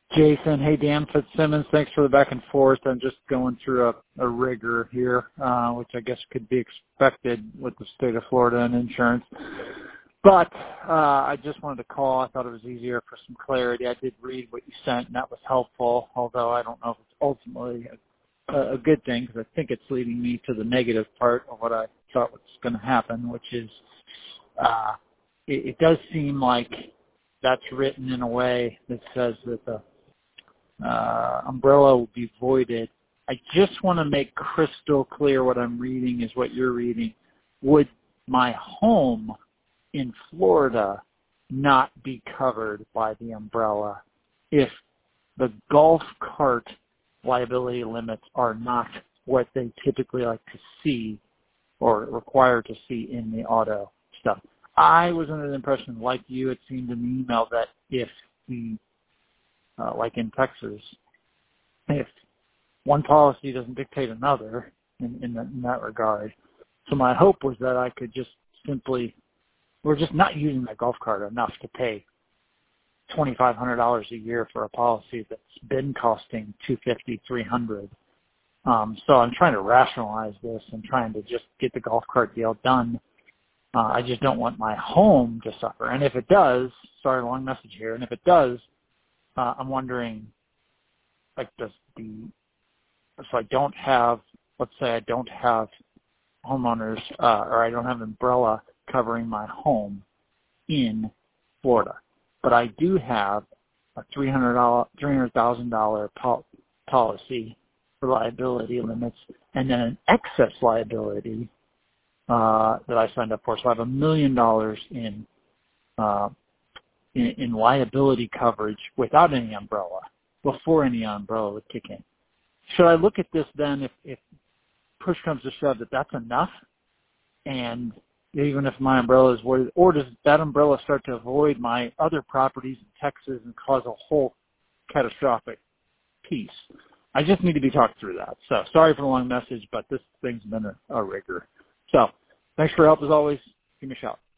Jason, hey, Dan Fitzsimmons, thanks for the back and forth. I'm just going through a rigor here, which I guess could be expected with the state of Florida and insurance. But I just wanted to call. I thought it was easier for some clarity. I did read what you sent, and that was helpful, although I don't know if it's ultimately a good thing, because I think it's leading me to the negative part of what I thought was going to happen, which is it does seem like that's written in a way that says that the umbrella will be voided. I just want to make crystal clear what I'm reading is what you're reading. Would my home in Florida not be covered by the umbrella if the golf cart liability limits are not what they typically like to see or require to see in the auto stuff? I was under the impression, like you, it seemed in the email, that if the, like in Texas, if one policy doesn't dictate another in that regard. So my hope was that I could just simply, we're just not using my golf cart enough to pay $2,500 a year for a policy that's been costing $250, $300. So I'm trying to rationalize this and trying to just get the golf cart deal done. I just don't want my home to suffer. And if it does, sorry, long message here, and if it does, I'm wondering, like, so I don't have, let's say I don't have homeowners, or I don't have an umbrella covering my home in Florida, but I do have a $300,000 policy for liability limits, and then an excess liability that I signed up for. So I have $1 million in liability coverage without any umbrella, before any umbrella would kick in. Should I look at this then, if push comes to shove, that that's enough? And even if my umbrella is voided, or does that umbrella start to avoid my other properties in Texas and cause a whole catastrophic piece? I just need to be talked through that. So sorry for the long message, but this thing's been a rigor. So thanks for your help as always. Give me a shout.